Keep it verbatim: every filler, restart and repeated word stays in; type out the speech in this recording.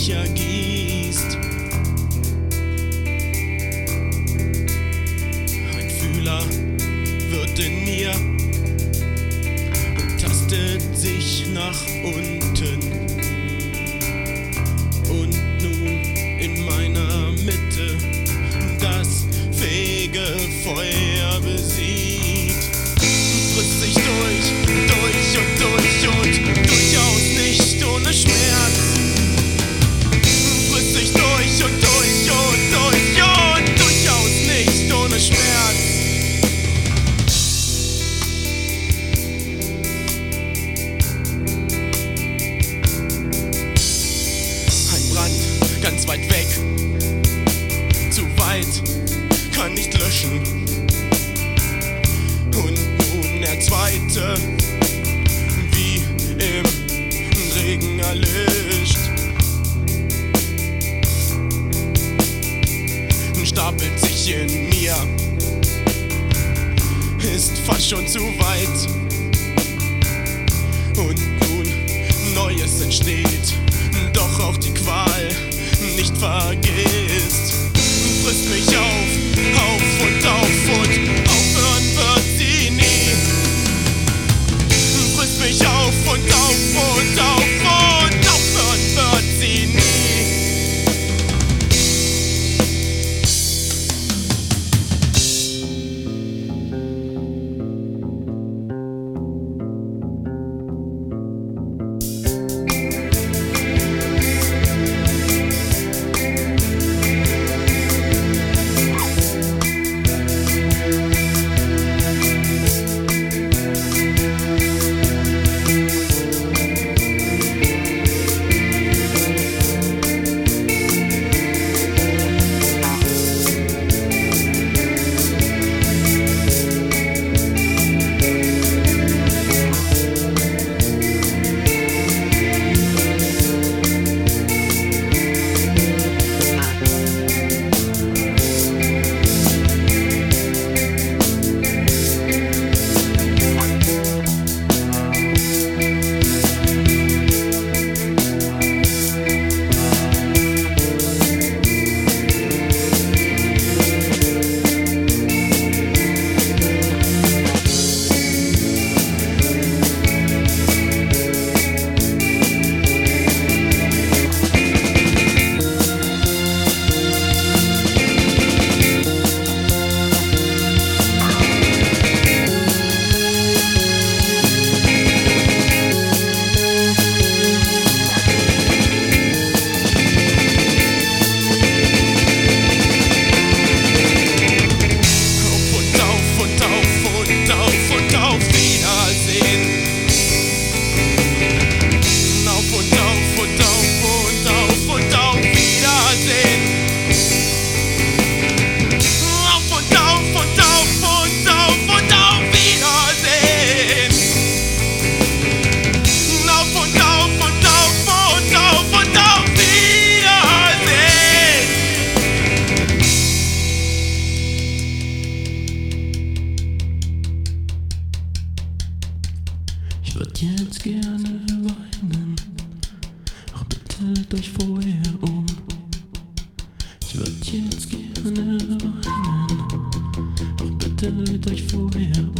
mich ergießt. Ein Fühler wird in mir und tastet sich nach unten. Und nun in meiner Mitte das Fegefeuer besieht. Frisst sich durch, durch und durch und durchaus nicht ohne Schmerz. Frisst sich durch und durch und durch und durchaus nicht ohne Schmerz. Ein Brand ganz weit weg, zu weit, kann nicht löschen. Und nun der zweite, wie im Regen erlischt, stapelt sich in mir, ist fast schon zu weit. Und nun Neues entsteht, doch auch die Qual nicht vergisst. Frisst mich auf, auf und auf und aufhören wird sie nie. Frisst mich auf und auf und auf und aufhören wird sie nie. Ich würd jetzt gerne weinen, ach bitte euch vorher um. Ich würd jetzt gerne weinen, ach bitte euch vorher um.